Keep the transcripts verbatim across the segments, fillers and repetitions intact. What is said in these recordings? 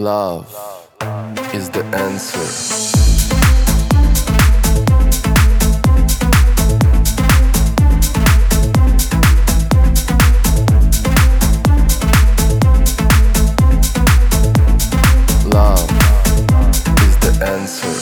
Love is the answer. Love is the answer.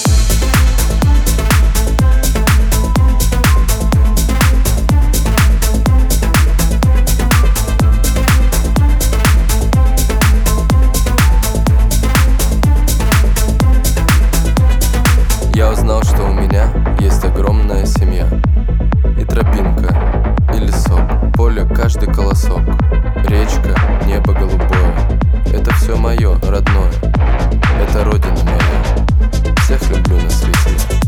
Я узнал, что у меня есть огромная семья. И тропинка, и лесок, поле, каждый колосок, речка, небо голубое. Это все мое, родное, это родина моя. Всех люблю на свете.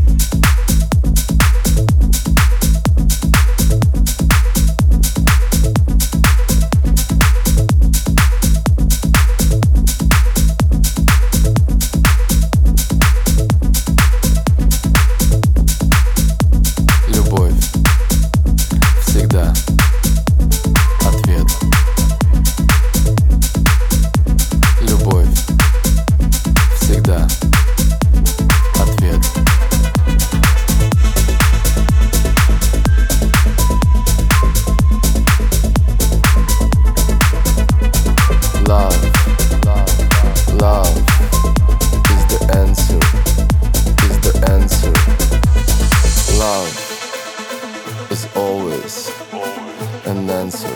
Love is always an answer.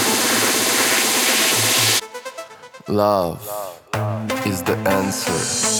Love is the answer.